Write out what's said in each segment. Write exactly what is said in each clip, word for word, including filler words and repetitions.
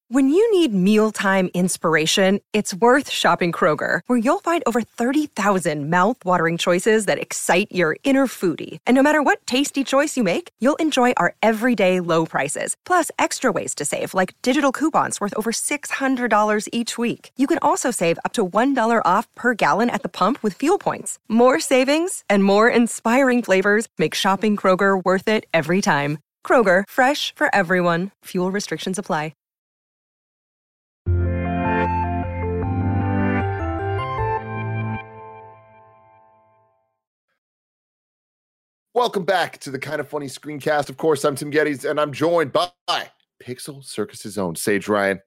When you need mealtime inspiration, it's worth shopping Kroger, where you'll find over thirty thousand mouth-watering choices that excite your inner foodie. And no matter what tasty choice you make, you'll enjoy our everyday low prices, plus extra ways to save, like digital coupons worth over six hundred dollars each week. You can also save up to one dollar off per gallon at the pump with fuel points. More savings and more inspiring flavors make shopping Kroger worth it every time. Kroger, fresh for everyone. Fuel restrictions apply. Welcome back to the Kind of Funny Screencast. Of course, I'm Tim Geddes, and I'm joined by Pixel Circus's own Sage Ryan.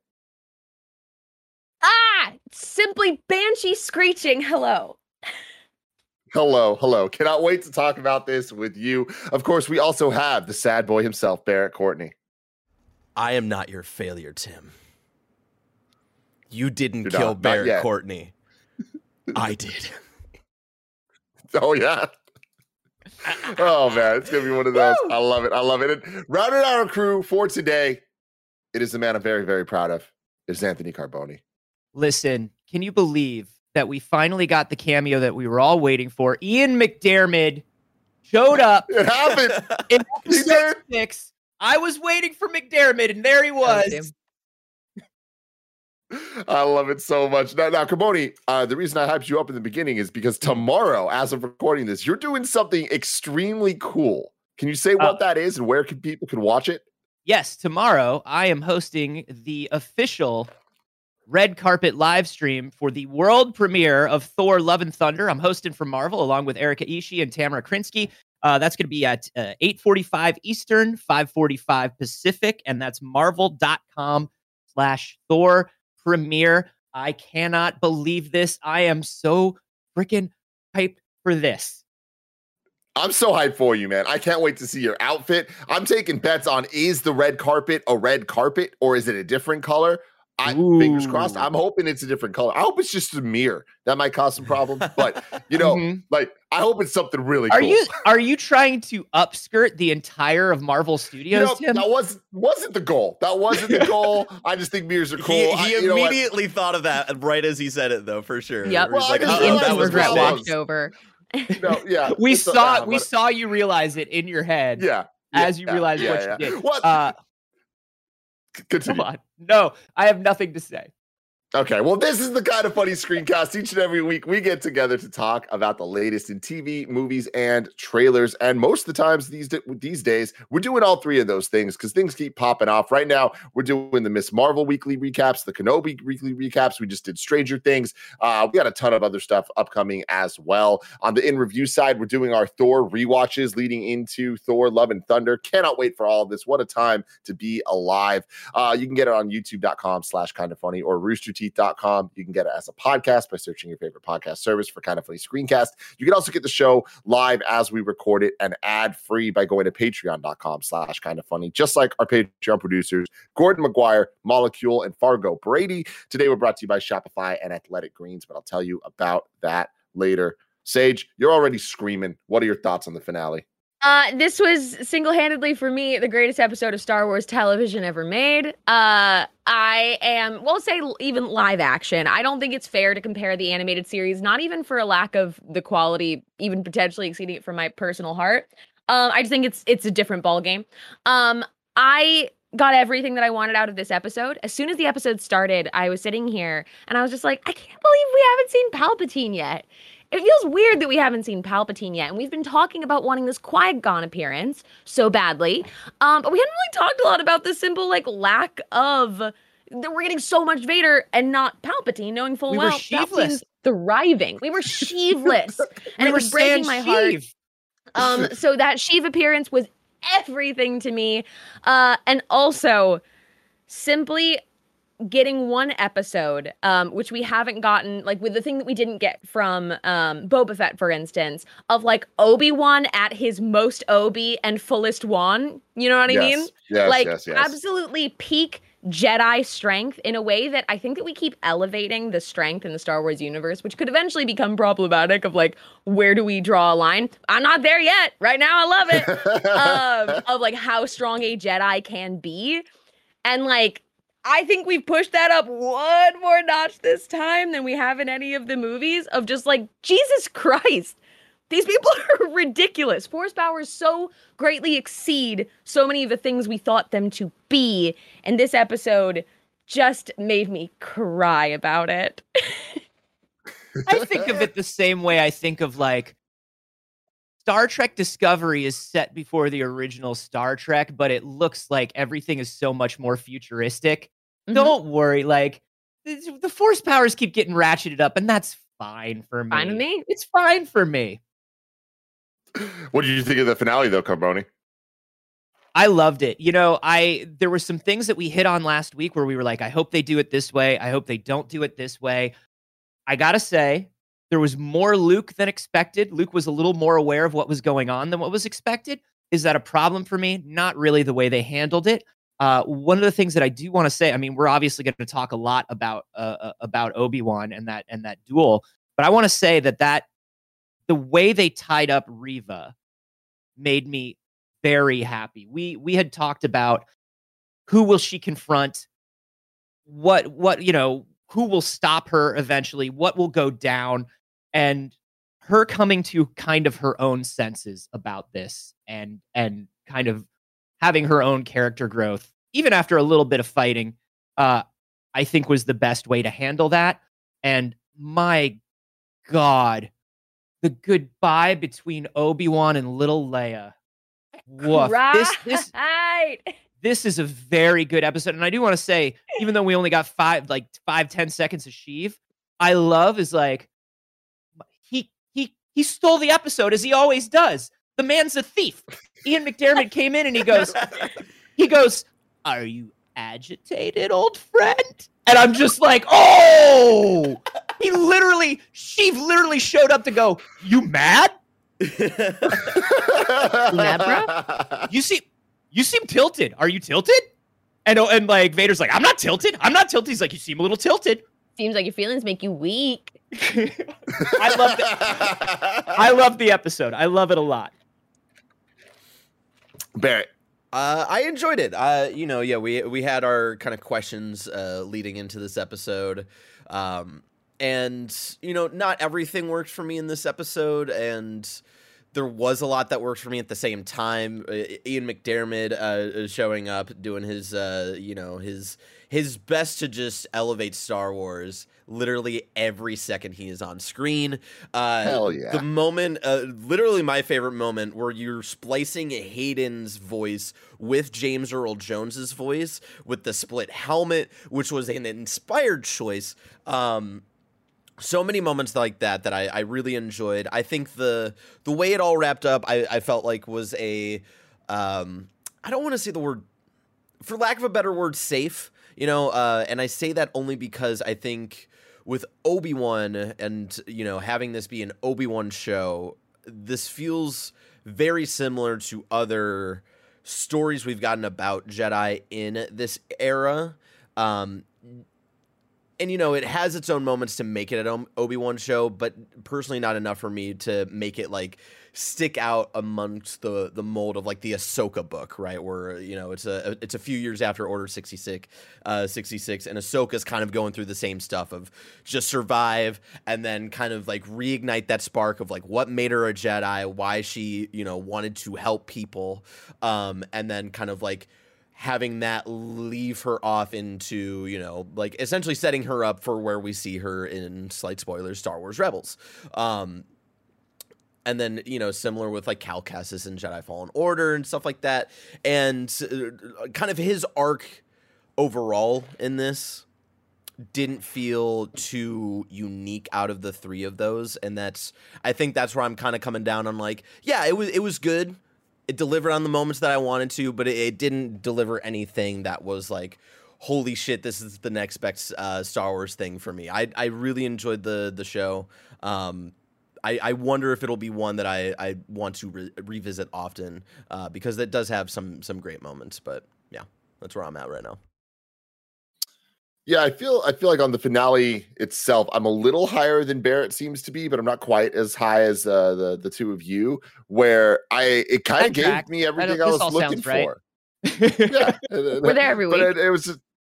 Ah! Simply Banshee screeching hello. Hello, hello. Cannot wait to talk about this with you. Of course, we also have the sad boy himself, Barrett Courtney. I am not your failure, Tim. You didn't You're kill not, Barrett not Courtney. I did. Oh, yeah. Oh, man. It's going to be one of those. I love it. I love it. And rounding out our crew for today, it is the man I'm very, very proud of. It's Anthony Carboni. Listen, can you believe that we finally got the cameo that we were all waiting for? Ian McDiarmid showed up. It happened. In episode six. I was waiting for McDiarmid, and there he was. I love it so much. Now, now Carboni, uh, the reason I hyped you up in the beginning is because tomorrow, as of recording this, you're doing something extremely cool. Can you say what uh, that is and where can people can watch it? Yes, tomorrow I am hosting the official red carpet live stream for the world premiere of Thor: Love and Thunder. I'm hosting from Marvel along with Erica Ishii and Tamara Krinsky. Uh, that's going to be at uh, eight forty-five Eastern, five forty-five Pacific, and that's marvel.com slash Thor premiere. I cannot believe this. I am so freaking hyped for this. I'm so hyped for you, man. I can't wait to see your outfit. I'm taking bets on, is the red carpet a red carpet or is it a different color? I, fingers crossed. I'm hoping it's a different color. I hope it's just a mirror. That might cause some problems, but you know, mm-hmm. like I hope it's something really are cool. Are you are you trying to upskirt the entire of Marvel Studios? You know, Tim? that wasn't wasn't the goal. That wasn't the goal. I just think mirrors are cool. He, I, he immediately thought of that right as he said it, though, for sure. Yep. Well, like, oh, that was regret washed over. No, yeah, we saw uh, we but, saw you realize it in your head. Yeah, as yeah, you realized yeah, what yeah. you did. What? Uh, Continue. Come on. No, I have nothing to say. Okay, well, this is the Kind of Funny Screencast. Each and every week, we get together to talk about the latest in T V, movies, and trailers. And most of the times these these days, we're doing all three of those things because things keep popping off. Right now, we're doing the Miz Marvel weekly recaps, the Kenobi weekly recaps. We just did Stranger Things. Uh, we got a ton of other stuff upcoming as well. On the in-review side, we're doing our Thor rewatches leading into Thor: Love and Thunder. Cannot wait for all of this. What a time to be alive. Uh, you can get it on youtube.com slash kind of funny or rooster teeth dot com. You can get it as a podcast by searching your favorite podcast service for Kind of Funny Screencast. You can also get the show live as we record it and ad-free by going to patreon.com slash kind of funny, just like our Patreon producers, Gordon McGuire, Molecule, and Fargo Brady. Today, we're brought to you by Shopify and Athletic Greens, but I'll tell you about that later. Sage, you're already screaming. What are your thoughts on the finale? Uh, this was single-handedly for me the greatest episode of Star Wars television ever made. Uh, I am, well, say even live action. I don't think it's fair to compare the animated series, not even for a lack of the quality, even potentially exceeding it for my personal heart. Um, I just think it's it's a different ballgame. Um, I got everything that I wanted out of this episode. As soon as the episode started, I was sitting here and I was just like, I can't believe we haven't seen Palpatine yet. It feels weird that we haven't seen Palpatine yet, and we've been talking about wanting this Qui-Gon appearance so badly, um, but we hadn't really talked a lot about the simple, like, lack of, that we're getting so much Vader and not Palpatine, knowing full we well were Sheevless. thriving. We were Sheevless, and we it was breaking my heart. Sheev. Um, so that Sheev appearance was everything to me, uh, and also simply getting one episode, um, which we haven't gotten, like with the thing that we didn't get from um, Boba Fett, for instance, of like Obi-Wan at his most Obi and fullest Wan. You know what I yes. mean? Yes, like yes, yes. absolutely peak Jedi strength in a way that I think that we keep elevating the strength in the Star Wars universe, which could eventually become problematic of like, where do we draw a line? I'm not there yet. Right now, I love it. um, of like how strong a Jedi can be. And like, I think we've pushed that up one more notch this time than we have in any of the movies of just like, Jesus Christ, these people are ridiculous. Force powers so greatly exceed so many of the things we thought them to be. And this episode just made me cry about it. I think of it the same way I think of like Star Trek Discovery is set before the original Star Trek, but it looks like everything is so much more futuristic. Mm-hmm. Don't worry, like the force powers keep getting ratcheted up, and that's fine for me. Fine with me. It's fine for me. What did you think of the finale, though, Carboni? I loved it. You know, I there were some things that we hit on last week where we were like, I hope they do it this way. I hope they don't do it this way. I gotta say, there was more Luke than expected. Luke was a little more aware of what was going on than what was expected. Is that a problem for me? Not really the way they handled it. Uh, one of the things that I do want to say, I mean, we're obviously going to talk a lot about uh, about Obi-Wan and that and that duel, but I want to say that that the way they tied up Reva made me very happy. We we had talked about who will she confront, what what you know, who will stop her eventually, what will go down, and her coming to kind of her own senses about this and and kind of having her own character growth, even after a little bit of fighting, uh, I think was the best way to handle that. And my God, the goodbye between Obi-Wan and little Leia. Woof. Right. This, this, this is a very good episode. And I do want to say, even though we only got five, like five, ten seconds of Sheev, I love is like, he, he, he stole the episode as he always does. The man's a thief. Ian McDiarmid came in and he goes, he goes, are you agitated, old friend? And I'm just like, oh, he literally, Sheev literally showed up to go, you mad? You mad, bro? You seem, you seem tilted. Are you tilted? And, and like Vader's like, I'm not tilted. I'm not tilted. He's like, you seem a little tilted. Seems like your feelings make you weak. I love it. I love the episode. I love it a lot. Barrett. Uh, I enjoyed it. Uh, you know, yeah, we we had our kind of questions uh, leading into this episode, um, and you know, not everything worked for me in this episode, and there was a lot that worked for me at the same time. Uh, Ian McDiarmid uh, showing up, doing his, uh, you know, his his best to just elevate Star Wars. Literally every second he is on screen. Uh, Hell yeah. The moment, uh, literally my favorite moment where you're splicing Hayden's voice with James Earl Jones's voice with the split helmet, which was an inspired choice. Um, so many moments like that that I, I really enjoyed. I think the the way it all wrapped up, I, I felt like was a, um, I don't want to say the word, for lack of a better word, safe. You know, uh, and I say that only because I think with Obi-Wan and, you know, having this be an Obi-Wan show, this feels very similar to other stories we've gotten about Jedi in this era. Um, and, you know, it has its own moments to make it an Obi-Wan show, but personally not enough for me to make it, like, stick out amongst the the mold of like the Ahsoka book, right? Where, you know, it's a it's a few years after Order sixty-six, uh, sixty-six, and Ahsoka's kind of going through the same stuff of just survive and then kind of like reignite that spark of like what made her a Jedi, why she, you know, wanted to help people, um, and then kind of like having that leave her off into, you know, like essentially setting her up for where we see her in, slight spoilers, Star Wars Rebels. Um, And then, you know, similar with like Cal Kestis and Jedi Fallen Order and stuff like that. And uh, kind of his arc overall in this didn't feel too unique out of the three of those. And that's, I think that's where I'm kind of coming down on like, yeah, it was, it was good. It delivered on the moments that I wanted to, but it, it didn't deliver anything that was like, holy shit, this is the next best uh, Star Wars thing for me. I, I really enjoyed the, the show. Um, I, I wonder if it'll be one that I, I want to re- revisit often uh, because it does have some some great moments. But yeah, that's where I'm at right now. Yeah, I feel I feel like on the finale itself, I'm a little higher than Barrett seems to be, but I'm not quite as high as uh, the the two of you. Where I it kind of gave me everything I, I was looking for. Right. Yeah, we're there every week. But it, it was just.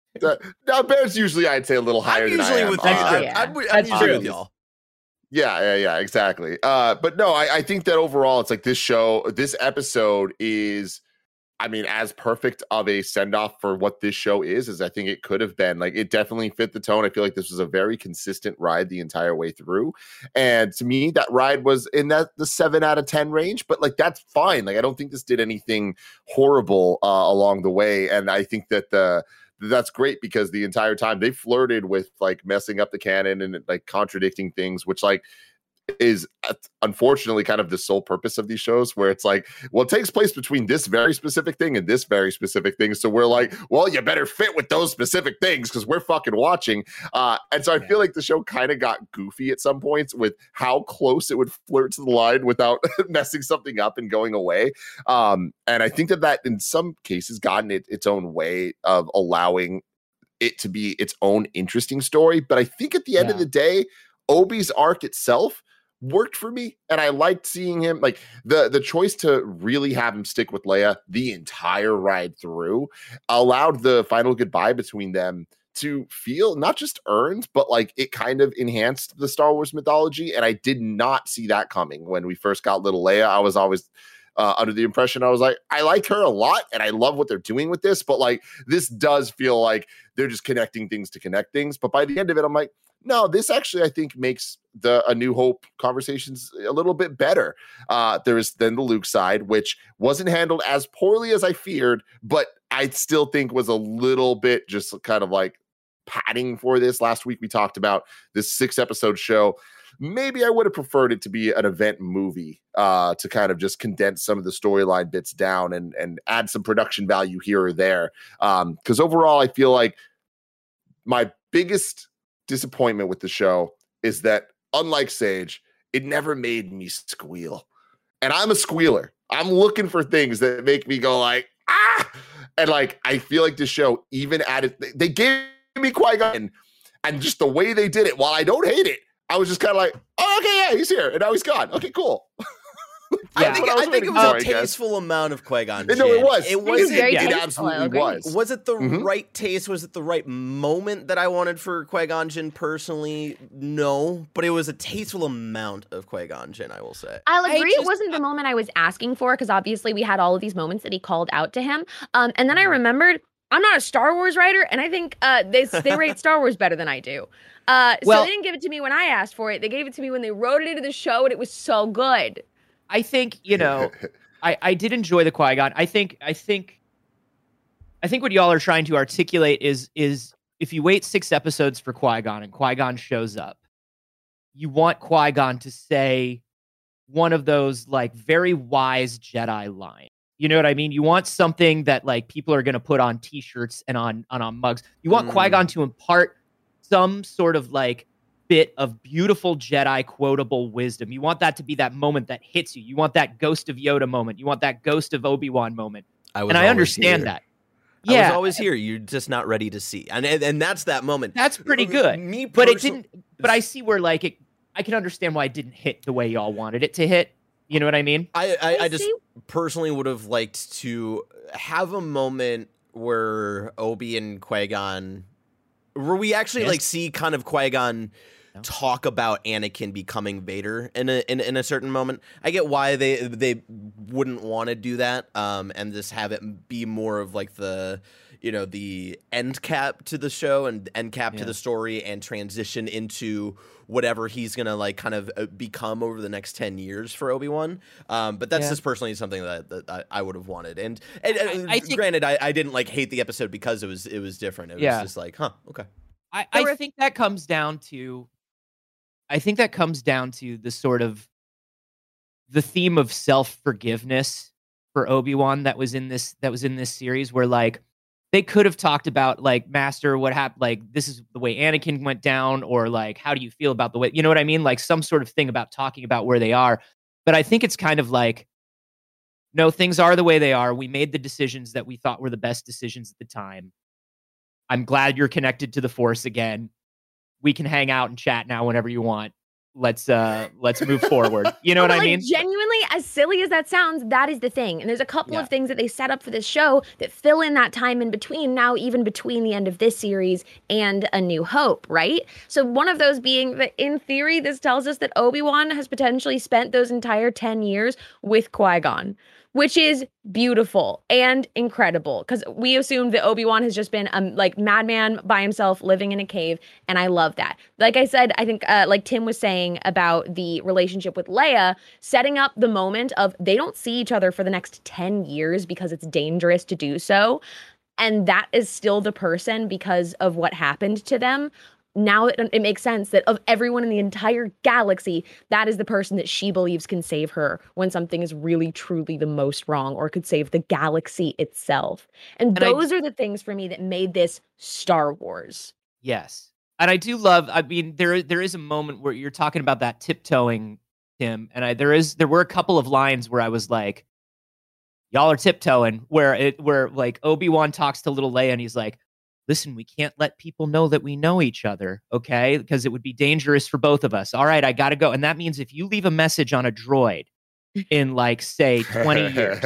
Uh, now, Bear's usually, I'd say, a little higher I'm than I usually am. with Uh, you. That's I'm, true. I'm, I'm That's usually true. with y'all. Yeah, yeah, yeah, exactly. Uh, but no, I, I think that overall, it's like this show, this episode is, I mean, as perfect of a send off for what this show is as I think it could have been. Like, it definitely fit the tone. I feel like this was a very consistent ride the entire way through. And to me, that ride was in that the seven out of ten range, but like, that's fine. Like, I don't think this did anything horrible uh, along the way. And I think that the, that's great because the entire time they flirted with like messing up the canon and like contradicting things, which like is uh, unfortunately kind of the sole purpose of these shows, where it's like, well, it takes place between this very specific thing and this very specific thing. So we're like, well, you better fit with those specific things because we're fucking watching. Uh, and so I Yeah. feel like the show kind of got goofy at some points with how close it would flirt to the line without messing something up and going away. Um, and I think that that in some cases gotten it its own way of allowing it to be its own interesting story. But I think at the end Yeah. of the day, Obi's arc itself worked for me, and I liked seeing him, like the the choice to really have him stick with Leia the entire ride through allowed the final goodbye between them to feel not just earned, but like it kind of enhanced the Star Wars mythology. And I did not see that coming when we first got little Leia. I was always uh, under the impression, I was like, I like her a lot and I love what they're doing with this, but like this does feel like they're just connecting things to connect things. But by the end of it, I'm like, no, this actually, I think, makes the A New Hope conversations a little bit better. Uh, there is then the Luke side, which wasn't handled as poorly as I feared, but I still think was a little bit just kind of like padding for this. Last week, we talked about this six episode show. Maybe I would have preferred it to be an event movie uh, to kind of just condense some of the storyline bits down and, and add some production value here or there. Because um, overall, I feel like my biggest disappointment with the show is that, unlike Sage, it never made me squeal. And I'm a squealer. I'm looking for things that make me go like, ah! And like, I feel like this show even added, they gave me Qui-Gon, and just the way they did it, while I don't hate it, I was just kind of like, oh, okay, yeah, he's here. And now he's gone. Okay, cool. I Yeah. think, That's what I was I think it waiting was for, I a guess. tasteful amount of Qui-Gon No, it Jinn. was. It It was wasn't. very It tasteful, I absolutely agree. was. Was it the Mhm. right taste? Was it the right moment that I wanted for Qui-Gon Jinn personally? No, but it was a tasteful amount of Qui-Gon Jinn, I will say. I'll I agree just- it wasn't the moment I was asking for, because obviously we had all of these moments that he called out to him. Um, and then I remembered I'm not a Star Wars writer, and I think uh, they they rate Star Wars better than I do. Uh, Well- so they didn't give it to me when I asked for it. They gave it to me when they wrote it into the show, and it was so good. I think, you know, I, I did enjoy the Qui-Gon. I think I think I think what y'all are trying to articulate is is if you wait six episodes for Qui-Gon and Qui-Gon shows up, you want Qui-Gon to say one of those like very wise Jedi lines. You know what I mean? You want something that like people are going to put on T-shirts and on on, on mugs. You want Mm. Qui-Gon to impart some sort of like bit of beautiful Jedi quotable wisdom. You want that to be that moment that hits you. You want that Ghost of Yoda moment. You want that Ghost of Obi-Wan moment. I was And I always understand here. that. I was Yeah, always here. You're just not ready to see, and and, and that's that moment. that's pretty good. Me, But it perso- didn't. But I see where like it. I can understand why it didn't hit the way y'all wanted it to hit. You know what I mean? I, I, I I just see- personally would have liked to have a moment where Obi and Qui-Gon, where we actually Yes. like see kind of Qui-Gon No. talk about Anakin becoming Vader in a in, in a certain moment. I get why they they wouldn't want to do that, um, and just have it be more of like the you know the end cap to the show and end cap to Yeah. the story and transition into whatever he's gonna like kind of uh, become over the next ten years for Obi-Wan. Um, but that's Yeah. just personally something that, that I, I would have wanted. And, and, and I- I think- granted, I, I didn't like hate the episode because it was it was different. It was Yeah. just like, huh, okay. I, There I were- think that comes down to I think that comes down to the sort of the theme of self-forgiveness for Obi-Wan that was in this that was in this series, where like they could have talked about like Master, what happened, like this is the way Anakin went down, or like how do you feel about the way, you know what I mean? Like some sort of thing about talking about where they are. But I think it's kind of like, no, things are the way they are. We made the decisions that we thought were the best decisions at the time. I'm glad you're connected to the Force again. We can hang out and chat now whenever you want. let's uh let's move forward. You know No, what but, I like, mean? genuinely, as silly as that sounds, that is the thing. And there's a couple Yeah. of things that they set up for this show that fill in that time in between, now even between the end of this series and A New Hope, right? So one of those being that in theory, this tells us that Obi-Wan has potentially spent those entire ten years with Qui-Gon, which is beautiful and incredible, because we assumed that Obi-Wan has just been um like madman by himself living in a cave, and I love that. Like I said, I think uh, like Tim was saying about the relationship with Leia, setting up the moment of they don't see each other for the next ten years because it's dangerous to do so, and that is still the person because of what happened to them. Now it, it makes sense that of everyone in the entire galaxy, that is the person that she believes can save her when something is really, truly the most wrong, or could save the galaxy itself. And, And I- those are the things for me that made this Star Wars. Yes. And I do love, I mean, there there is a moment where you're talking about that tiptoeing, Tim, and I there is there were a couple of lines where I was like, y'all are tiptoeing, where it where like Obi-Wan talks to little Leia and he's like, listen, we can't let people know that we know each other, okay? Because it would be dangerous for both of us. All right, I gotta go. And that means if you leave a message on a droid in like, say, twenty years,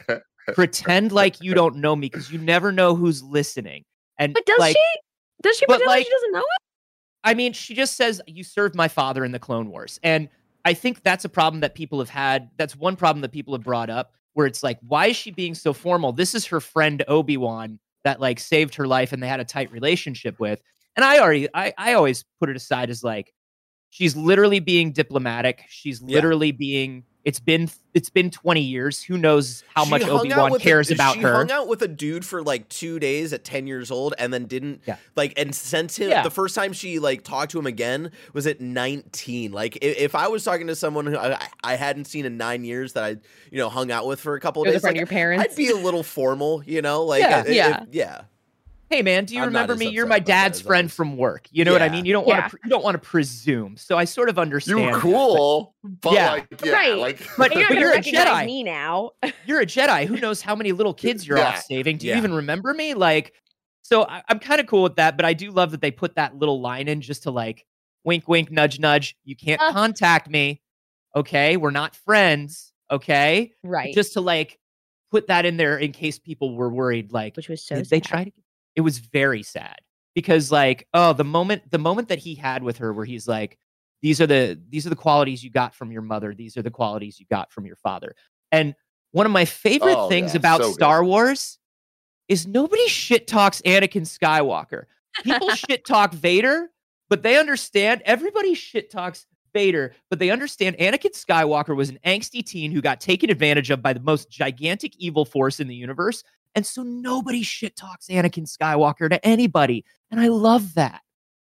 pretend like you don't know me, because you never know who's listening. And But does like, she? Does she but, pretend like, like- she doesn't know it? I mean, she just says, you served my father in the Clone Wars. And I think that's a problem that people have had. That's one problem that people have brought up, where it's like, why is she being so formal? This is her friend Obi-Wan that like saved her life and they had a tight relationship with. And I already, I, I always put it aside as like, she's literally being diplomatic. She's Yeah. literally being, it's been, it's been twenty years. Who knows how She much hung out Obi-Wan with a- cares about she her. hung out with a dude for like two days at ten years old, and then didn't Yeah. like and sent him. Yeah. The first time she like talked to him again was at nineteen. Like if, if I was talking to someone who I, I hadn't seen in nine years that I you know hung out with for a couple of You're the days, friend like, of your parents. I'd be a little formal, you know, like Yeah. I- if- Yeah. yeah. Hey man, do you I'm not remember as me? You're upset my about that dad's as friend others. from work. You know what I Yeah. mean? You don't Yeah. want to. You don't want to presume. So I sort of understand. You're that, cool, but Yeah. like, yeah, Right. like, But- And you're but not you're gonna a recognize Jedi. me now. but You're a Jedi. Who knows how many little kids you're Yeah. off saving? Do you Yeah. even remember me? Like, so I, I'm kind of cool with that. But I do love that they put that little line in just to like, wink, wink, nudge, nudge. You can't Uh. contact me. Okay, we're not friends. Okay, Right. just to like put that in there in case people were worried. Like, Which was so did they sad. try to? It was very sad because, like, oh, the moment the moment that he had with her, where he's like, "These are the these are the qualities you got from your mother. These are the qualities you got from your father." And one of my favorite Oh, things yeah, about so good. Star Wars is nobody shit talks Anakin Skywalker. People shit talk Vader, but they understand. Everybody shit talks Vader, but they understand Anakin Skywalker was an angsty teen who got taken advantage of by the most gigantic evil force in the universe. And so nobody shit talks Anakin Skywalker to anybody. And I love that.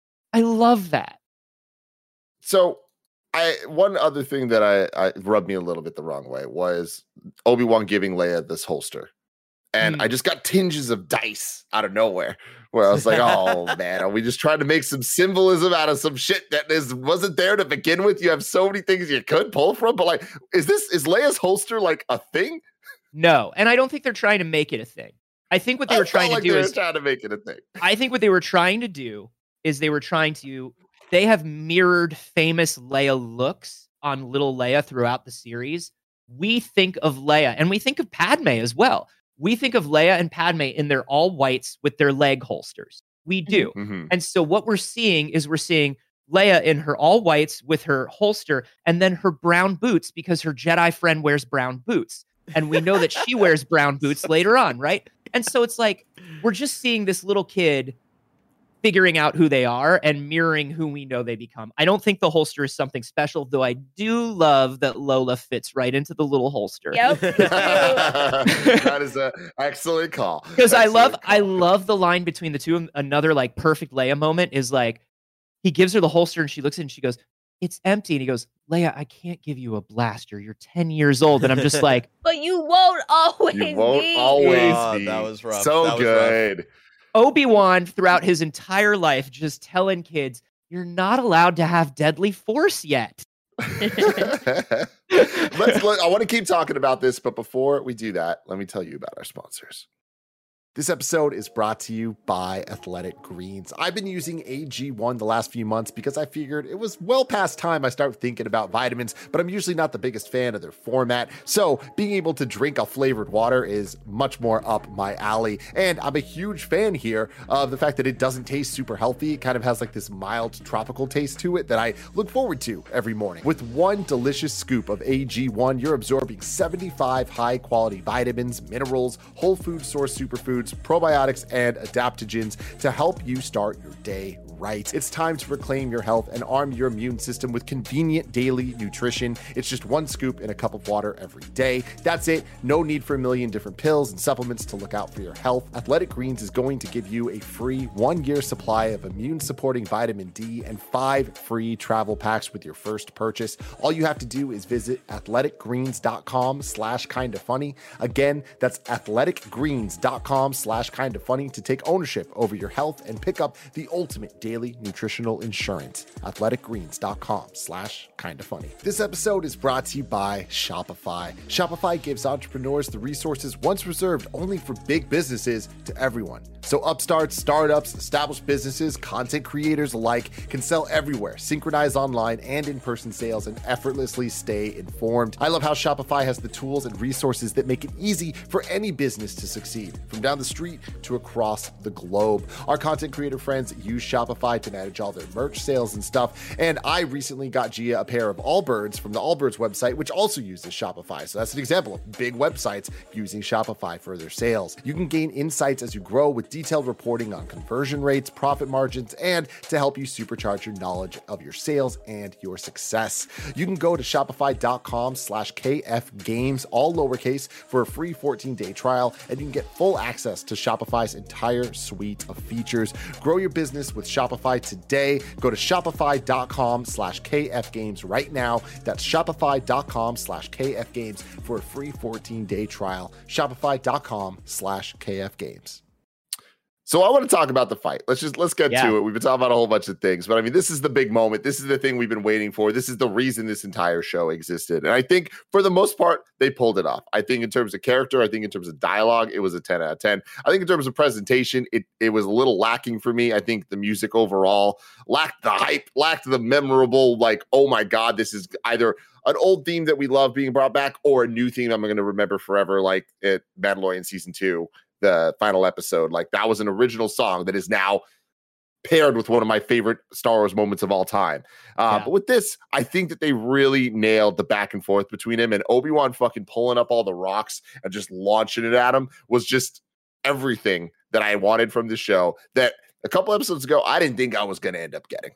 I love that. So, I one other thing that I, I rubbed me a little bit the wrong way was Obi-Wan giving Leia this holster. And Hmm. I just got tinges of dice out of nowhere where I was like, oh man, are we just trying to make some symbolism out of some shit that is wasn't there to begin with? You have so many things you could pull from, but like, is this is Leia's holster like a thing? No. And I don't think they're trying to make it a thing. I think what they I were felt trying like to do they were is trying to make it a thing. I think what they were trying to do is they were trying to they have mirrored famous Leia looks on little Leia throughout the series. We think of Leia and we think of Padme as well. We think of Leia and Padme in their all whites with their leg holsters. We do. Mhm. And so what we're seeing is we're seeing Leia in her all whites with her holster and then her brown boots because her Jedi friend wears brown boots. And we know that she wears brown boots later on, right? And so it's like we're just seeing this little kid figuring out who they are and mirroring who we know they become. I don't think the holster is something special, though I do love that Lola fits right into the little holster. Yep. That is an excellent call. Because I love Excellent I call. love the line between the two of them. Another like perfect Leia moment is like he gives her the holster and she looks at it and she goes, "It's empty." And he goes, "Leia, I can't give you a blaster. You're ten years old." And I'm just like, But you won't always You won't be. always Oh, be. that was rough. So That was rough. good. Obi-Wan throughout his entire life just telling kids, "You're not allowed to have deadly force yet." Let's look. I want to keep talking about this, but before we do that, let me tell you about our sponsors. This episode is brought to you by Athletic Greens. I've been using A G one the last few months because I figured it was well past time I start thinking about vitamins, but I'm usually not the biggest fan of their format. So being able to drink a flavored water is much more up my alley. And I'm a huge fan here of the fact that it doesn't taste super healthy. It kind of has like this mild tropical taste to it that I look forward to every morning. With one delicious scoop of A G one, you're absorbing seventy-five high quality vitamins, minerals, whole food source superfoods, probiotics, and adaptogens to help you start your day right. It's time to reclaim your health and arm your immune system with convenient daily nutrition. It's just one scoop in a cup of water every day. That's it. No need for a million different pills and supplements to look out for your health. Athletic Greens is going to give you a free one-year supply of immune-supporting vitamin D and five free travel packs with your first purchase. All you have to do is visit athleticgreens.com slash kinda funny. Again, that's athleticgreens.com slash kinda funny to take ownership over your health and pick up the ultimate daily nutritional insurance. athleticgreens.com slash kinda funny. This episode is brought to you by Shopify. Shopify gives entrepreneurs the resources once reserved only for big businesses to everyone. So upstarts, startups, established businesses, content creators alike can sell everywhere, synchronize online and in-person sales, and effortlessly stay informed. I love how Shopify has the tools and resources that make it easy for any business to succeed, from down the street to across the globe. Our content creator friends use Shopify to manage all their merch sales and stuff, and I recently got Gia a pair of Allbirds from the Allbirds website, which also uses Shopify. So that's an example of big websites using Shopify for their sales. You can gain insights as you grow with detailed reporting on conversion rates, profit margins, and to help you supercharge your knowledge of your sales and your success. You can go to shopify.com slash kfgames, all lowercase, for a free fourteen-day trial, and you can get full access to Shopify's entire suite of features. Grow your business with Shopify today. Go to shopify.com slash kfgames right now. That's shopify.com slash kfgames for a free fourteen-day trial. Shopify.com slash kfgames. So I want to talk about the fight. Let's just, let's get Yeah. to it. We've been talking about a whole bunch of things, but I mean, this is the big moment. This is the thing we've been waiting for. This is the reason this entire show existed. And I think for the most part, they pulled it off. I think in terms of character, I think in terms of dialogue, it was a ten out of ten. I think in terms of presentation, it, it was a little lacking for me. I think the music overall lacked the hype, lacked the memorable, like, oh my God, this is either an old theme that we love being brought back or a new theme I'm going to remember forever, like at Mandalorian season two. The final episode, like that was an original song that is now paired with one of my favorite Star Wars moments of all time. Uh, Yeah. But with this, I think that they really nailed the back and forth between him and Obi-Wan fucking pulling up all the rocks and just launching it at him was just everything that I wanted from the show that a couple episodes ago, I didn't think I was going to end up getting.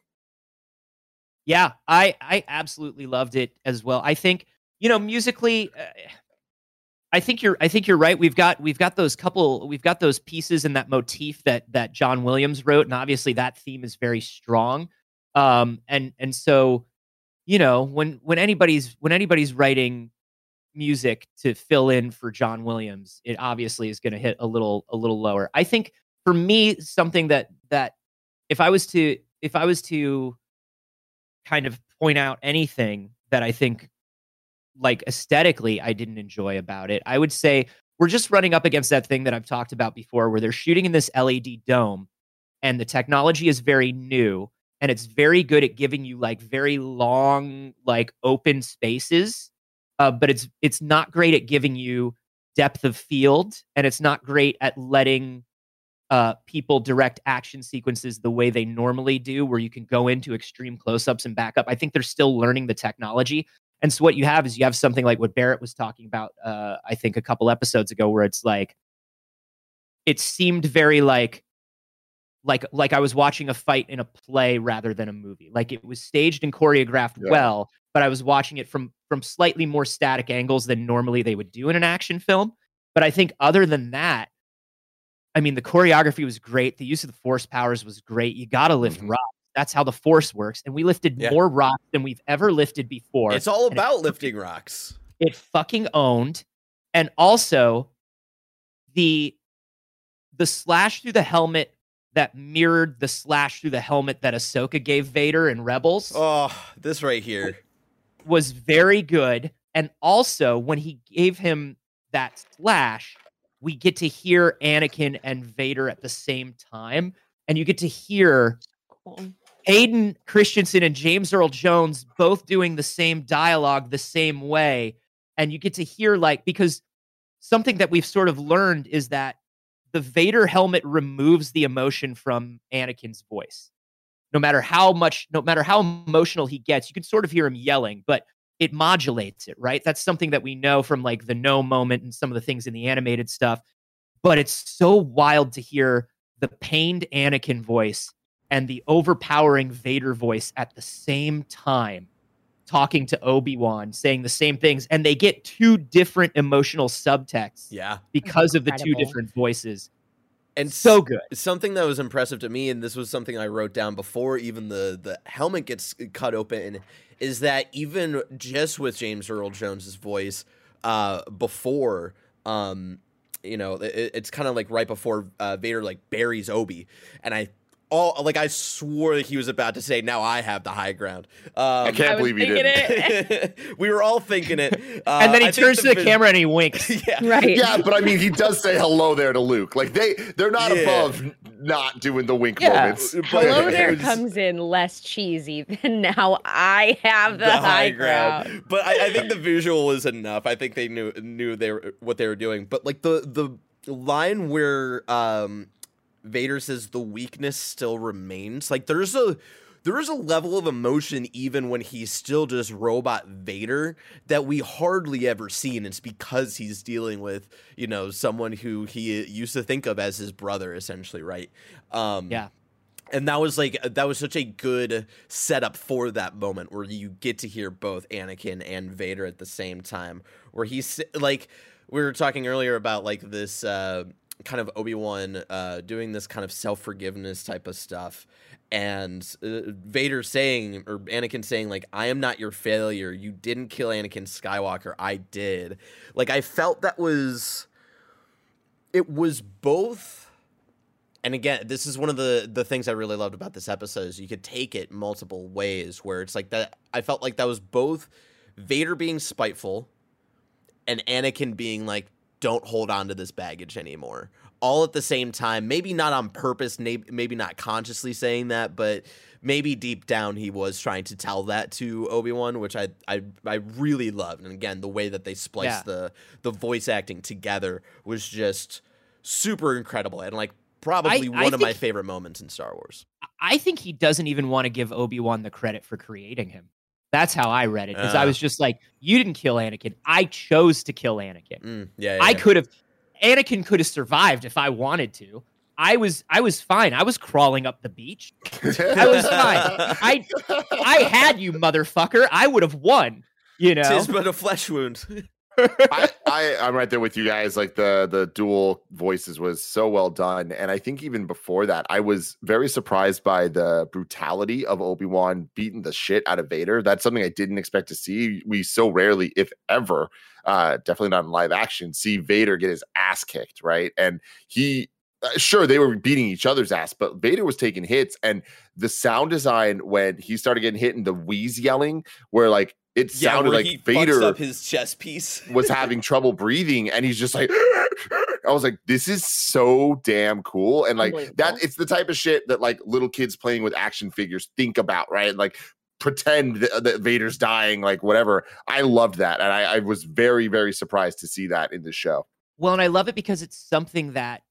Yeah, I I absolutely loved it as well. I think, you know, musically, uh, I think you're I think you're right. We've got we've got those couple we've got those pieces and that motif that that John Williams wrote, and obviously that theme is very strong. Um, and and so, you know, when when anybody's when anybody's writing music to fill in for John Williams, it obviously is going to hit a little a little lower. I think for me, something that that if I was to if I was to kind of point out anything that I think, like, aesthetically I didn't enjoy about it, I would say we're just running up against that thing that I've talked about before, where they're shooting in this L E D dome and the technology is very new and it's very good at giving you like very long, like open spaces. Uh, but it's it's not great at giving you depth of field, and it's not great at letting uh, people direct action sequences the way they normally do, where you can go into extreme close-ups and back up. I think they're still learning the technology. And so what you have is you have something like what Barrett was talking about, uh, I think a couple episodes ago, where it's like, it seemed very like, like, like I was watching a fight in a play rather than a movie. Like it was staged and choreographed Yeah. well, but I was watching it from, from slightly more static angles than normally they would do in an action film. But I think other than that, I mean, the choreography was great. The use of the force powers was great. You got to lift Mhm. rocks. That's how the force works. And we lifted Yeah. more rocks than we've ever lifted before. It's all And it- about lifting rocks. It fucking owned. And also the the slash through the helmet that mirrored the slash through the helmet that Ahsoka gave Vader in Rebels Oh, this right here. was very good. And also when he gave him that slash, we get to hear Anakin and Vader at the same time, and you get to hear Hayden Christensen and James Earl Jones both doing the same dialogue the same way. And you get to hear, like, because something that we've sort of learned is that the Vader helmet removes the emotion from Anakin's voice. No matter how much, no matter how emotional he gets, you can sort of hear him yelling, but it modulates it, right? That's something that we know from like the no moment and some of the things in the animated stuff. But it's so wild to hear the pained Anakin voice and the overpowering Vader voice at the same time, talking to Obi-Wan, saying the same things, and they get two different emotional subtexts Yeah. because of the two Incredible. different voices. And So good. Something that was impressive to me, and this was something I wrote down before even the, the helmet gets cut open, is that even just with James Earl Jones's voice, uh, before, um, you know, it, it's kind of like right before uh, Vader like buries Obi, and I. All, like I swore that he was about to say, "Now I have the high ground." Um, I can't I was believe he thinking didn't. it. we were all thinking it, uh, and then he I think turns to the vis- camera and he winks. yeah, Right. Yeah, but I mean, he does say hello there to Luke. Like they, they're not Yeah. above not doing the wink Yeah. moments. But Hello it there was- comes in less cheesy than now I have the, high, ground. But I, I think the visual was enough. I think they knew knew they were what they were doing. But like the the line where um, Vader says the weakness still remains. Like there's a there is a level of emotion even when he's still just robot Vader that we hardly ever see, and it's because he's dealing with, you know, someone who he used to think of as his brother, essentially, right? Um, Yeah. And that was like that was such a good setup for that moment where you get to hear both Anakin and Vader at the same time. Where he's like, we were talking earlier about like this uh, kind of Obi-Wan uh, doing this kind of self-forgiveness type of stuff, and uh, Vader saying, or Anakin saying, like, "I am not your failure. You didn't kill Anakin Skywalker. I did." Like, I felt that was, it was both. And again, this is one of the, the things I really loved about this episode is you could take it multiple ways where it's like that. I felt like that was both Vader being spiteful and Anakin being like, don't hold on to this baggage anymore. All at the same time, maybe not on purpose, maybe not consciously saying that, but maybe deep down he was trying to tell that to Obi-Wan, which I I, I really loved. And again, the way that they spliced Yeah. the, the voice acting together was just super incredible. And like, probably I- one I of my think- favorite moments in Star Wars. I think he doesn't even want to give Obi-Wan the credit for creating him. That's how I read it. Because I Uh. was just like, you didn't kill Anakin. I chose to kill Anakin. Mm, yeah, yeah, I yeah. could have Anakin could have survived if I wanted to. I was I was fine. I was crawling up the beach. I was fine. I I had you, motherfucker. I would have won. You know? Tis but a flesh wound. I, I I'm right there with you guys. Like the the dual voices was so well done, and I think even before that, I was very surprised by the brutality of Obi-Wan beating the shit out of Vader. That's something I didn't expect to see. We so rarely, if ever, uh, definitely not in live action, see Vader get his ass kicked, right? And he. Uh, sure, they were beating each other's ass, but Vader was taking hits, and the sound design when he started getting hit and the wheeze yelling, where like it Yeah, sounded where like he fucks Vader up his chest piece. was having trouble breathing, and he's just like, I was like, this is so damn cool. And like Unbelievable. that, it's the type of shit that like little kids playing with action figures think about, right? Like pretend that, that Vader's dying, like whatever. I loved that. And I, I was very, very surprised to see that in the show. Well, and I love it because it's something that,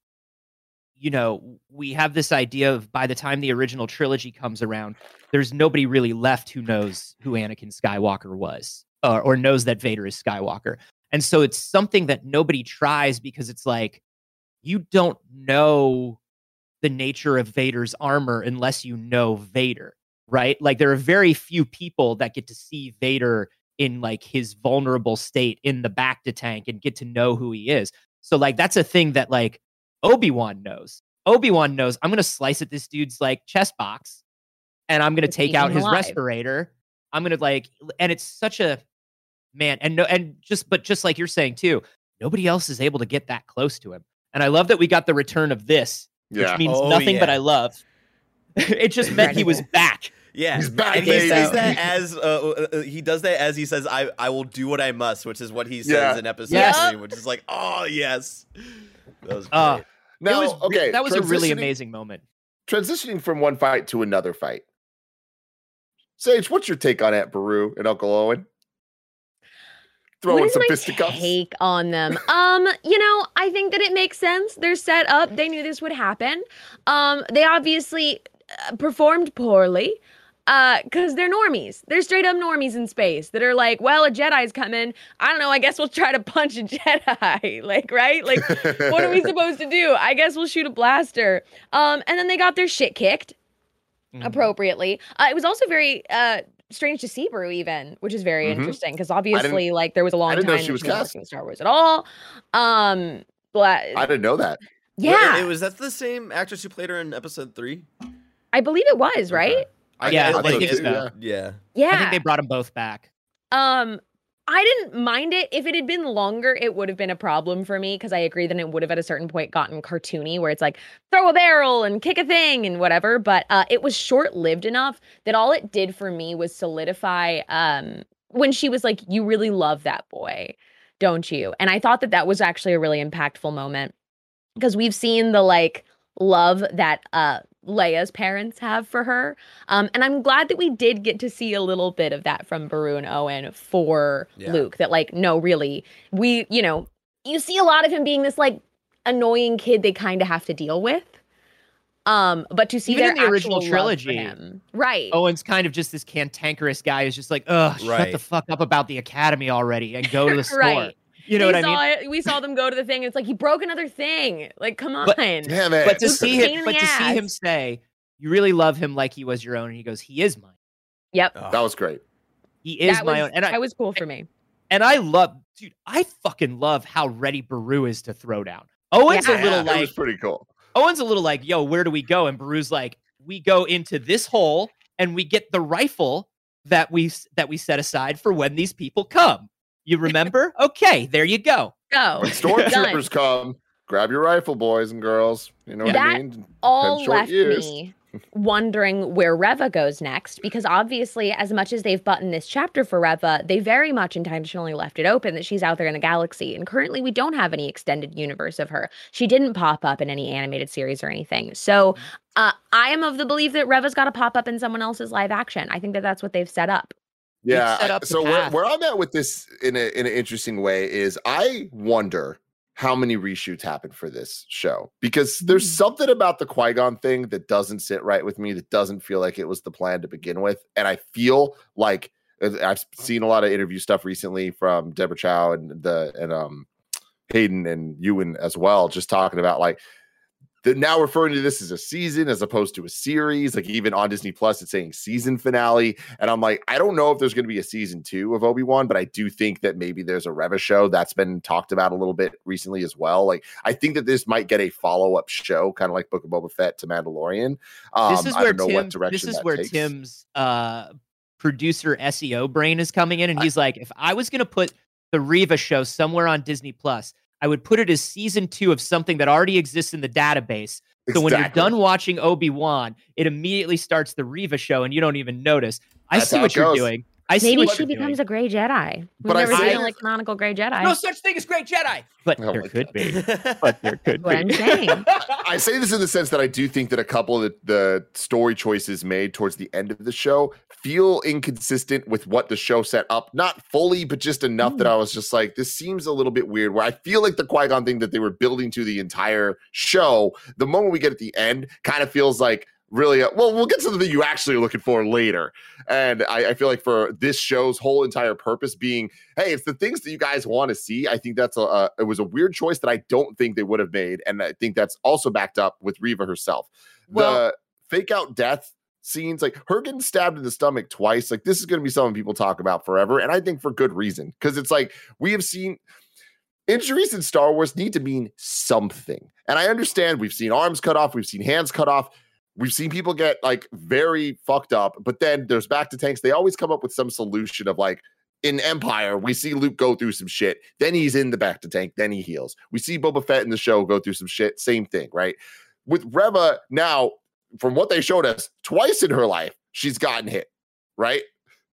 you know, we have this idea of by the time the original trilogy comes around, there's nobody really left who knows who Anakin Skywalker was or, or knows that Vader is Skywalker. And so it's something that nobody tries because it's like, you don't know the nature of Vader's armor unless you know Vader, right? Like there are very few people that get to see Vader in like his vulnerable state in the Bacta tank and get to know who he is. So like, that's a thing that like, Obi-Wan knows. Obi-Wan knows I'm going to slice at this dude's like chest box and I'm going to To take keep out him his alive. respirator. I'm going to like, and it's such a man. And no, and just, but just like you're saying too, nobody else is able to get that close to him. And I love that we got the return of this, Yeah. which means Oh, nothing, but yeah. I love. It just meant he was back. Yeah, He's back, and he baby. says that as uh, uh, he does that as he says, "I I will do what I must," which is what he says Yeah. in episode Yes. three, which is like, oh yes, that was great. Uh, Now, it was, re- okay, that was a really transitioning- amazing moment. Transitioning from one fight to another fight. Sage, what's your take on Aunt Beru and Uncle Owen? Throwing What is some my fisticuffs. take on them? Um, you know, I think that it makes sense. They're set up. They knew this would happen. Um, they obviously uh, performed poorly. Uh, cause they're normies. They're straight up normies in space that are like, well, a Jedi's coming. I don't know. I guess we'll try to punch a Jedi. Like, right? Like, what are we supposed to do? I guess we'll shoot a blaster. Um, and then they got their shit kicked Mhm. appropriately. Uh, it was also very uh strange to see Beru even, which is very Mhm. interesting because obviously, like, there was a long didn't know time she was that wasn't cast. working with Star Wars at all. Um, but I didn't know that. yeah, Well, it, it was that the same actress who played her in episode three. I believe it was right. I, Yeah, I I think think so, so. yeah. Yeah, Yeah, I think they brought them both back. Um, I didn't mind it. If it had been longer, it would have been a problem for me because I agree that it would have at a certain point gotten cartoony where it's like throw a barrel and kick a thing and whatever. But uh, it was short lived enough that all it did for me was solidify um, when she was like, you really love that boy, don't you? And I thought that that was actually a really impactful moment because we've seen the like love that uh Leia's parents have for her. Um, and I'm glad that we did get to see a little bit of that from Beru and Owen for Yeah. Luke. That like, no, really, we, you know, you see a lot of him being this like annoying kid they kind of have to deal with. Um, but to see Even their in the original actual love for trilogy, him. Right. Owen's kind of just this cantankerous guy who's just like, ugh, shut Right. the fuck up about the academy already and go to the store. Right. You know They what I mean? saw it- we saw them go to the thing. And it's like, he broke another thing. Like, come on. But- Damn it. But to Luke's a see pain in him, the but to see him ass. say, you really love him like he was your own, and he goes, he is mine. Yep. Oh, that was great. He is that my was, own. And I, that was cool for me. and I love, dude, I fucking love how ready Beru is to throw down. Owen's Yeah. a little Yeah, that like, was pretty cool. Owen's a little like, yo, where do we go? And Beru's like, we go into this hole and we get the rifle that we s- that we set aside for when these people come. You remember? Okay, there you go. Go. When stormtroopers come, grab your rifle, boys and girls. You know what I That mean? all Have short left ears. me wondering where Reva goes next because obviously as much as they've buttoned this chapter for Reva, they very much intentionally left it open that she's out there in the galaxy, and currently we don't have any extended universe of her. She didn't pop up in any animated series or anything. So uh, I am of the belief that Reva's got to pop up in someone else's live action. I think that that's what they've set up. Yeah. set I- up the so where, path. where I'm at with this in a in an interesting way is I wonder how many reshoots happen for this show because there's Hmm. something about the Qui-Gon thing that doesn't sit right with me, that doesn't feel like it was the plan to begin with. And I feel like uh, I've seen a lot of interview stuff recently from Deborah Chow and the and um Hayden and Ewan as well, just talking about like the now referring to this as a season as opposed to a series. Like even on Disney Plus, it's saying season finale. And I'm like, I don't know if there's going to be a season two of Obi-Wan, but I do think that maybe there's a Reva show that's been talked about a little bit recently as well. Like I think that this might get a follow-up show, kind of like Book of Boba Fett to Mandalorian. Um, This is I where don't know Tim, what direction this is that where takes. Tim's uh, producer S E O brain is coming in, and I- he's like, if I was gonna put the Reva show somewhere on Disney Plus, I would put it as season two of something that already exists in the database. So when you're Exactly. done watching Obi-Wan, it immediately starts the Reva show, and you don't even notice. I That's see how what it you're goes. doing. I see Maybe what she you're becomes doing. a gray Jedi. We've But I never say- seen a like canonical gray Jedi. No such thing as Great Jedi, but Oh there my could God. be. But there could What I'm be. saying. I say this in the sense that I do think that a couple of the, the story choices made towards the end of the show feel inconsistent with what the show set up. Not fully, but just enough that I was just like, this seems a little bit weird. Where I feel like the Qui-Gon thing that they were building to the entire show, the moment we get at the end, kind of feels like really, uh, well, we'll get to the thing you actually are looking for later. And I, I feel like for this show's whole entire purpose being, hey, it's the things that you guys want to see. I think that's a, a it was a weird choice that I don't think they would have made. And I think that's also backed up with Reva herself. Well- the fake out death scenes, like her getting stabbed in the stomach twice, like this is going to be something people talk about forever. And I think for good reason, because it's like we have seen injuries in Star Wars need to mean something. And I understand we've seen arms cut off, we've seen hands cut off. We've seen people get like very fucked up, but then there's back to tanks. They always come up with some solution of like in Empire, we see Luke go through some shit. Then he's in the back to tank. Then he heals. We see Boba Fett in the show go through some shit. Same thing, right? With Reva now, from what they showed us twice in her life, she's gotten hit, right?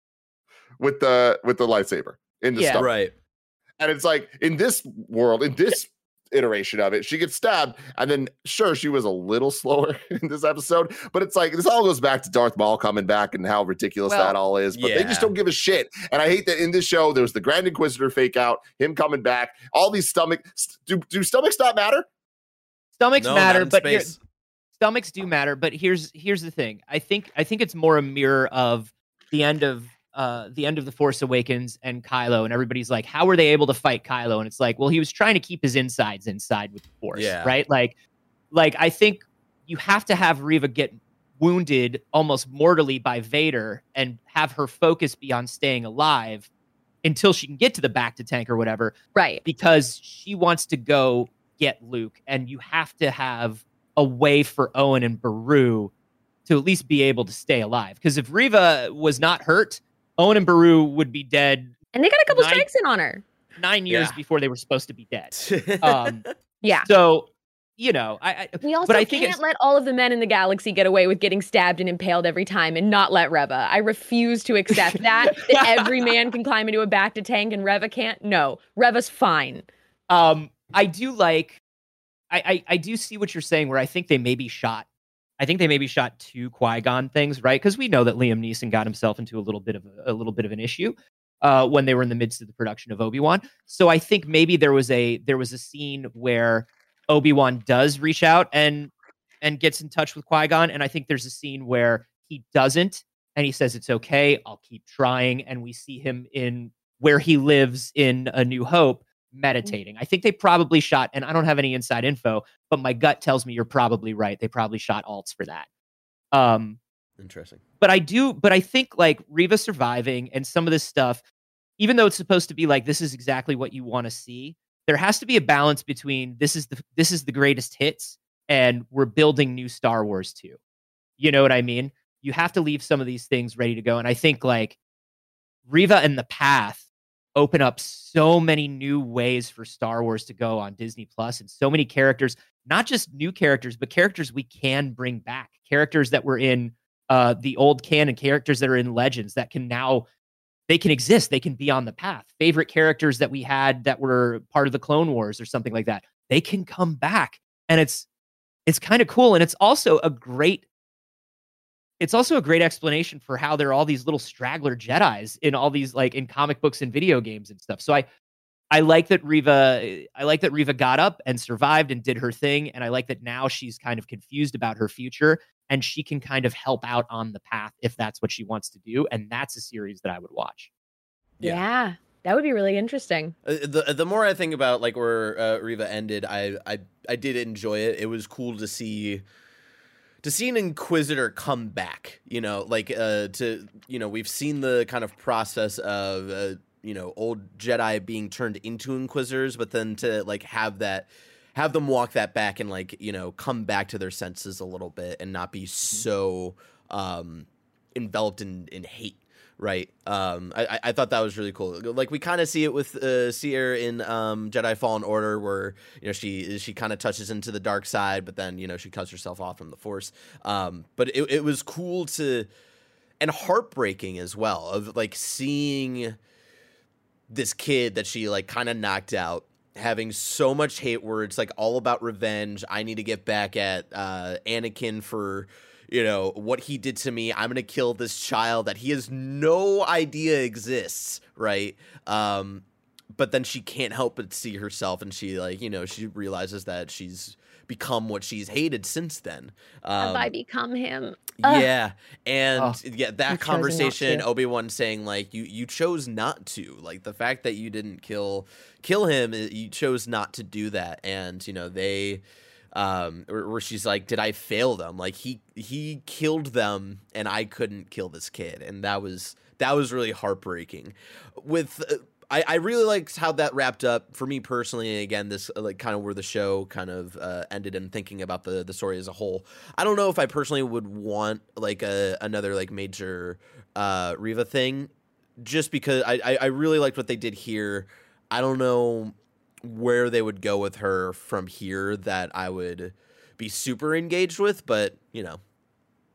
With the with the lightsaber in the Yeah. stomach. Right. And it's like in this world, in this iteration of it, she gets stabbed, and then sure, she was a little slower in this episode, but it's like this all goes back to Darth Maul coming back and how ridiculous Well, that all is. But they just yeah. don't give a shit. And I hate that in this show, there was the Grand Inquisitor fake out, him coming back, all these stomach. Do do stomachs not matter? Stomachs No, matter, not in but here- space. stomachs do matter. But here's here's the thing. I think I think it's more a mirror of the end of uh, the end of the Force Awakens and Kylo, and everybody's like, how were they able to fight Kylo? And it's like, well, he was trying to keep his insides inside with the Force, Yeah. right? Like, like I think you have to have Reva get wounded almost mortally by Vader and have her focus be on staying alive until she can get to the back to tank or whatever, Right. because she wants to go get Luke, and you have to have a way for Owen and Beru to at least be able to stay alive. Because if Reva was not hurt, Owen and Beru would be dead And they got a couple Nine- strikes in on her. nine years Yeah. before they were supposed to be dead. Um, Yeah. so, you know, I, I We also but I think can't it's- let all of the men in the galaxy get away with getting stabbed and impaled every time and not let Reva. I refuse to accept that. that every man can climb into a back to tank and Reva can't. No, Reva's fine. Um, I do like, I, I, I do see what you're saying. Where I think they maybe shot, I think they maybe shot two Qui-Gon things, right? Because we know that Liam Neeson got himself into a little bit of a, a little bit of an issue uh, when they were in the midst of the production of Obi-Wan. So I think maybe there was a there was a scene where Obi-Wan does reach out and and gets in touch with Qui-Gon, and I think there's a scene where he doesn't, and he says it's okay, I'll keep trying, and we see him in where he lives in A New Hope meditating. I think they probably shot, and I don't have any inside info, but my gut tells me you're probably right. They probably shot alts for that. Um, Interesting. but I do, but I think like Reva surviving and some of this stuff, even though it's supposed to be like this is exactly what you want to see, there has to be a balance between this is the this is the greatest hits and we're building new Star Wars too. You know what I mean? You have to leave some of these things ready to go. And I think like Reva and the Path open up so many new ways for Star Wars to go on Disney Plus, and so many characters, not just new characters, but characters we can bring back, characters that were in uh, the old canon, characters that are in Legends that can now, they can exist. They can be on the Path. Favorite characters that we had that were part of the Clone Wars or something like that, they can come back. And it's, it's kind of cool. And it's also a great, it's also a great explanation for how there are all these little straggler Jedis in all these, like in comic books and video games and stuff. So I, I like that Reva, I like that Reva got up and survived and did her thing. And I like that now she's kind of confused about her future and she can kind of help out on the Path if that's what she wants to do. And that's a series that I would watch. Yeah. Yeah. That would be really interesting. Uh, the the more I think about like where uh, Reva ended, I, I I did enjoy it. It was cool to see to see an Inquisitor come back. You know, like uh, to you know we've seen the kind of process of uh, you know old Jedi being turned into Inquisitors, but then to like have that have them walk that back and like you know come back to their senses a little bit and not be so um, enveloped in in hate. Right. Um, I, I thought that was really cool. Like we kind of see it with uh, Seer in um, Jedi Fallen Order, where you know she she kind of touches into the dark side, but then you know she cuts herself off from the Force. Um, but it it was cool to and heartbreaking as well of like seeing this kid that she like kind of knocked out, having so much hate where it's like all about revenge. I need to get back at uh, Anakin for. You know, what he did to me, I'm going to kill this child that he has no idea exists, right? Um, but then she can't help but see herself, and she, like, you know, she realizes that she's become what she's hated since then. Um, Have I become him? Ugh. yeah, and Oh, yeah, that You've chosen not conversation, to. Obi-Wan saying, like, you, you chose not to. Like, the fact that you didn't kill kill him, you chose not to do that, and, you know, they... Um, where she's like, did I fail them? Like he, he killed them and I couldn't kill this kid. And that was, that was really heartbreaking with, uh, I, I really liked how that wrapped up for me personally. And again, this uh, like kind of where the show kind of, uh, ended and thinking about the, the story as a whole. I don't know if I personally would want like a, another like major, uh, Reva thing just because I, I, I really liked what they did here. I don't know where they would go with her from here that I would be super engaged with, but you know,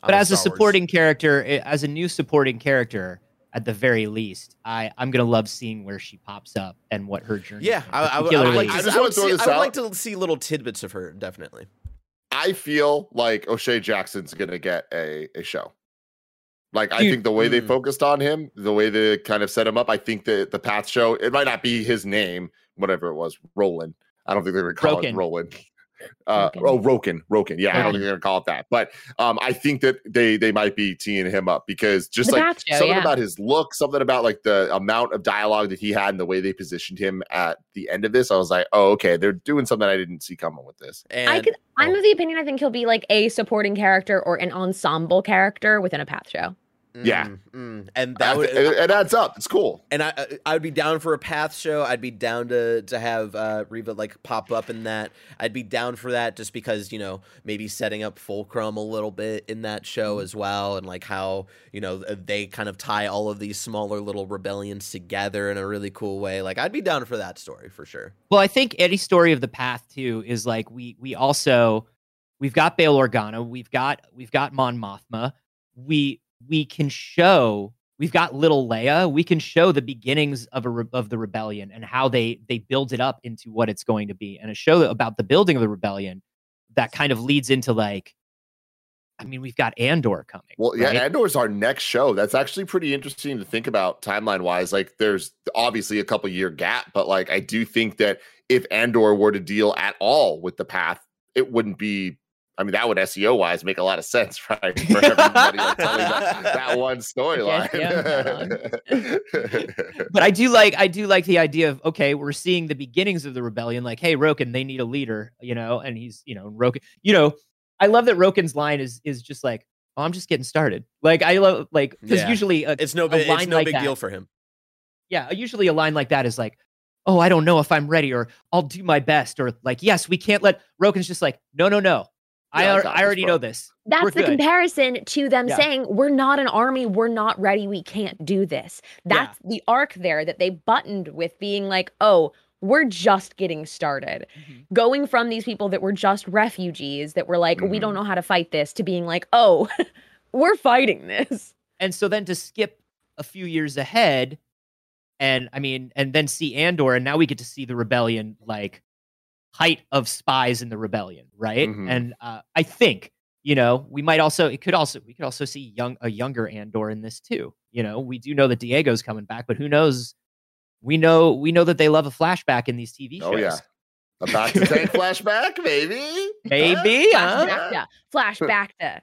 But as a Star Wars. supporting character, eh, as a new supporting character, at the very least, I I'm gonna love seeing where she pops up and what her journey. Yeah, is, I, I, would- I would like. particularly- I To, just I wanna would, throw see, this I would out. like to see little tidbits of her. Definitely. I feel like O'Shea Jackson's gonna get a, a show. Like I Dude, think the way they mm. focused on him, the way they kind of set him up, I think that the Path show, it might not be his name, whatever it was, Roland. I don't think they're gonna call Roken. it Roland. Uh, Roken. oh, Roken, Roken. Yeah, I don't Roken. think they're gonna call it that. But um, I think that they they might be teeing him up because just The like Path show, something yeah. about his look, something about like the amount of dialogue that he had and the way they positioned him at the end of this, I was like, oh, okay, they're doing something I didn't see coming with this. And I could. I'm oh. of the opinion. I think he'll be like a supporting character or an ensemble character within a Path show. Yeah. Mm, mm. and I that would, th- it, it adds up. It's cool. and I I would be down for a Path show. I'd be down to to have uh, Reva like pop up in that. I'd be down for that just because, you know, maybe setting up Fulcrum a little bit in that show as well, and like how, you know, they kind of tie all of these smaller little rebellions together in a really cool way. Like I'd be down for that story for sure. Well, I think any story of the Path too is like we we also we've got Bail Organa, we've got we've got Mon Mothma, we we can show we've got Little Leia, we can show the beginnings of a re- of the rebellion and how they they build it up into what it's going to be, and a show about the building of the rebellion that kind of leads into like, I mean, we've got Andor coming. Well, yeah, right? Andor's our next show. That's actually pretty interesting to think about timeline wise. Like, there's obviously a couple year gap, but like, I do think that if Andor were to deal at all with the Path, it wouldn't be. I mean, that would S E O wise make a lot of sense, right? For everybody like, telling that, that one storyline. But I do like I do like the idea of, okay, we're seeing the beginnings of the rebellion. Like, hey, Roken, they need a leader, you know, and he's, you know, Roken. You know, I love that Roken's line is is just like, oh, I'm just getting started. Like, I love like because Yeah. usually a, It's no a big line it's no like big that, deal for him. Yeah, usually a line like that is like, oh, I don't know if I'm ready, or I'll do my best, or like, yes, we can't let. Roken's just like, no, no, no. I, Yeah, I al- got I this, already bro. know this. That's We're the good. comparison to them Yeah. saying, we're not an army, we're not ready, we can't do this. That's the arc there that they buttoned with being like, oh, we're just getting started. Mhm. Going from these people that were just refugees that were like, we Mhm. don't know how to fight this, to being like, oh, we're fighting this. And so then to skip a few years ahead, and I mean, and then see Andor, and now we get to see the rebellion, like height of spies in the rebellion, right? Mhm. And uh, I think, you know, we might also it could also we could also see young a younger Andor in this too. You know, we do know that Diego's coming back, but who knows? We know we know that they love a flashback in these T V shows. Oh yeah, a back to tank flashback, maybe, Maybe, huh? Flashback to, flashback to.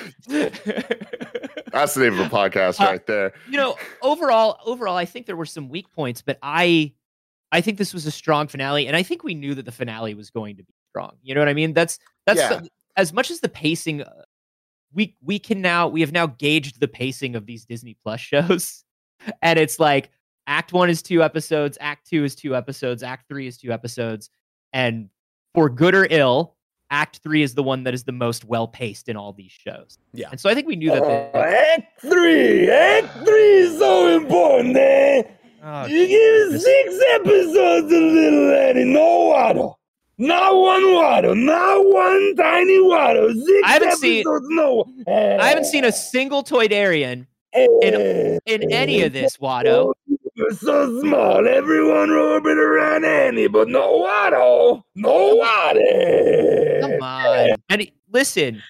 That's the name of a podcast Uh, right there. You know, overall, overall, I think there were some weak points, but I, I think this was a strong finale, and I think we knew that the finale was going to be strong. You know what I mean? That's that's Yeah. as much as the pacing. Uh, we we can now we have now gauged the pacing of these Disney Plus shows, and it's like Act One is two episodes, Act Two is two episodes, Act Three is two episodes, and for good or ill, Act Three is the one that is the most well paced in all these shows. Yeah. And so I think we knew that. Oh, The, Act three, Act three is so important, eh? Oh, You give six episodes to Little Annie, no water, not one water, not one tiny water. Six I haven't episodes, seen- no. I haven't seen a single Toydarian in in any of this, Watto. You're so small, everyone orbit around Annie, but no water, no water. Come on. And he- listen,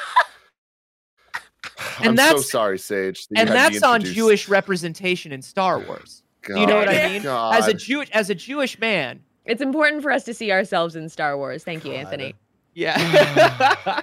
and I'm so that's- sorry, Sage. that you and had me that's on introduced. Jewish representation in Star Wars. Do you know what I God, mean? God. As a Jewish as a Jewish man. It's important for us to see ourselves in Star Wars. Thank you, God. Anthony. Yeah.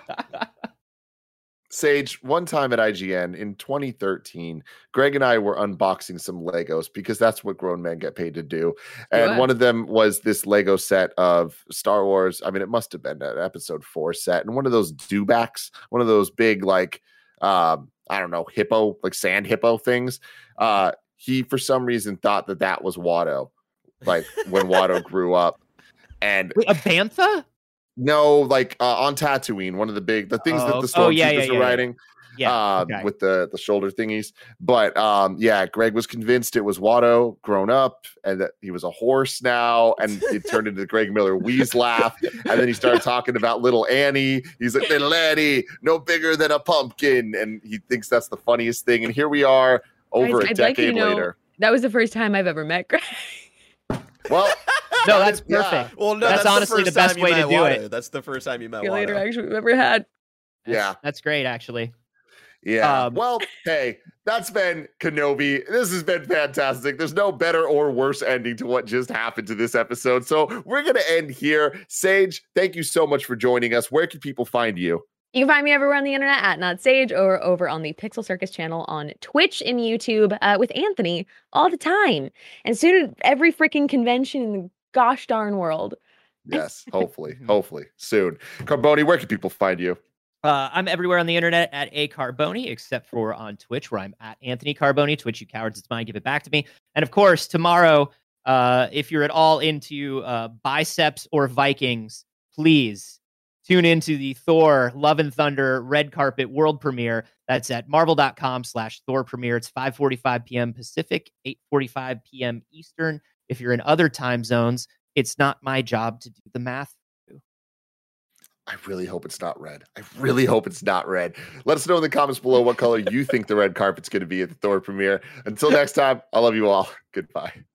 Sage, one time at I G N in twenty thirteen, Greg and I were unboxing some Legos because that's what grown men get paid to do. And Sure. one of them was this Lego set of Star Wars. I mean, it must have been an episode four set. And one of those dewbacks, one of those big, like, um, I don't know, hippo, like sand hippo things. Uh, he, for some reason, thought that that was Watto, like when Watto grew up. And Wait, a bantha? no, like uh, on Tatooine, one of the big, the things Oh, that the oh, stormtroopers yeah, yeah, are yeah, yeah. riding. Yeah, um, okay. with the the shoulder thingies. But um, yeah, Greg was convinced it was Watto grown up and that he was a horse now, and it turned into the Greg Miller wheeze laugh. And then he started talking about little Annie. He's like, little Annie, no bigger than a pumpkin, and he thinks that's the funniest thing. And here we are over Guys, a I'd like you decade to know- later. That was the first time I've ever met Greg. Well, No, that that's is- yeah. perfect. Well, no, That's that's, honestly the, the first best time you way to met do Watto. it. That's the first time you met The later Watto. interaction we've ever had. That's, Yeah. that's great, actually. Yeah. Um, well, hey, that's been Kenobi. This has been fantastic. There's no better or worse ending to what just happened to this episode. So we're going to end here. Sage, thank you so much for joining us. Where can people find you? You can find me everywhere on the internet at Not Sage or over on the Pixel Circus channel on Twitch and YouTube uh, with Anthony all the time. And soon at every freaking convention in the gosh darn world. Yes, hopefully, hopefully soon. Carboni, where can people find you? Uh, I'm everywhere on the internet at A Carboni, except for on Twitch, where I'm at Anthony Carboni. Twitch, you cowards, it's mine. Give it back to me. And of course, tomorrow, uh, if you're at all into uh, biceps or Vikings, please tune into the Thor Love and Thunder red carpet world premiere. That's at marvel.com slash Thor premiere. It's five forty-five p.m. Pacific, eight forty-five p.m. Eastern. If you're in other time zones, it's not my job to do the math. I really hope it's not red. I really hope it's not red. Let us know in the comments below what color you think the red carpet's going to be at the Thor premiere. Until next time, I love you all. Goodbye.